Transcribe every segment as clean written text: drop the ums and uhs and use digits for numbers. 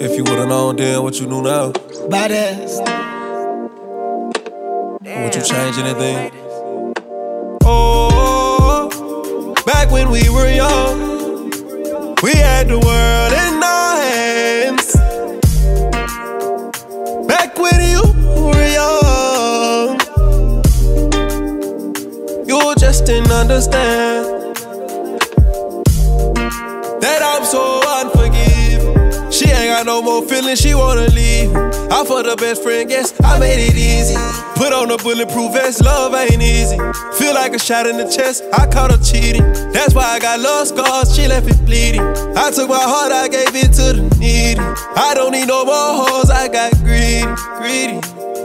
If you would've known then what you knew now, Baddest. would you change anything? Oh, back when we were young, we had the world in our hands. Back when you were young, you just didn't understand that I'm so unforgiving. She ain't got no more feelings, she wanna leave. I for the best friend, guess I made it easy. Put on a bulletproof vest, love ain't easy. Feel like a shot in the chest, I caught her cheating. That's why I got love scars, she left it bleeding. I took my heart, I gave it to the needy. I don't need no more hoes, I got greedy.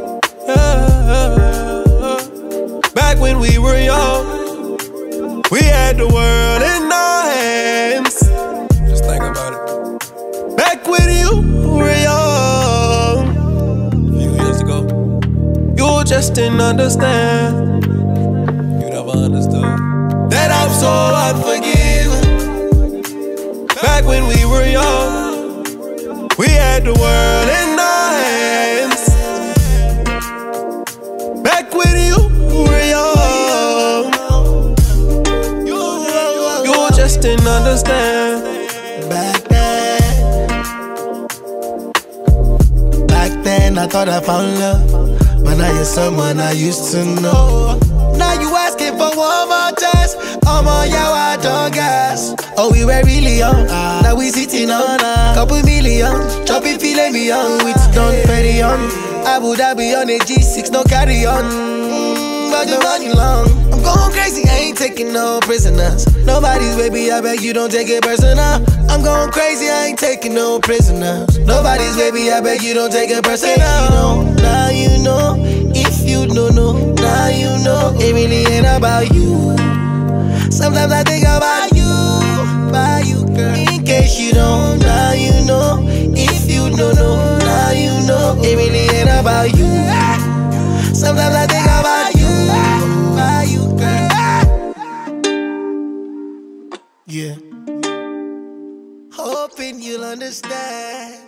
Back when we were young, we had the world in our hands. Just think about it. Back when you were young, a few years ago, you just didn't understand. You never understood that I'm so unforgiving. Back when we were young, we had the world in our hands. Back when you were young, you just didn't understand. Back then I thought I found love, but now you're someone I used to know. Now you asking for one more chance. I'm on your wild dog gas. Oh, we were really young. Now we sitting on a couple million. Chopping filet mignon with Don Perignon. Abu Dhabi on a G6, no carry on. But the money long. I'm going crazy, I ain't taking no prisoners. Nobody's baby, I beg you don't take it personal. I'm going crazy, I ain't taking no prisoners. Nobody's baby, I beg you don't take it personal. Now you know, if you don't know, now you know. It really ain't about you. Sometimes I think about you girl. In case you don't, now you know. If you don't know, now you know. It really ain't about you. Sometimes I think about you girl. Yeah. Hoping you'll understand.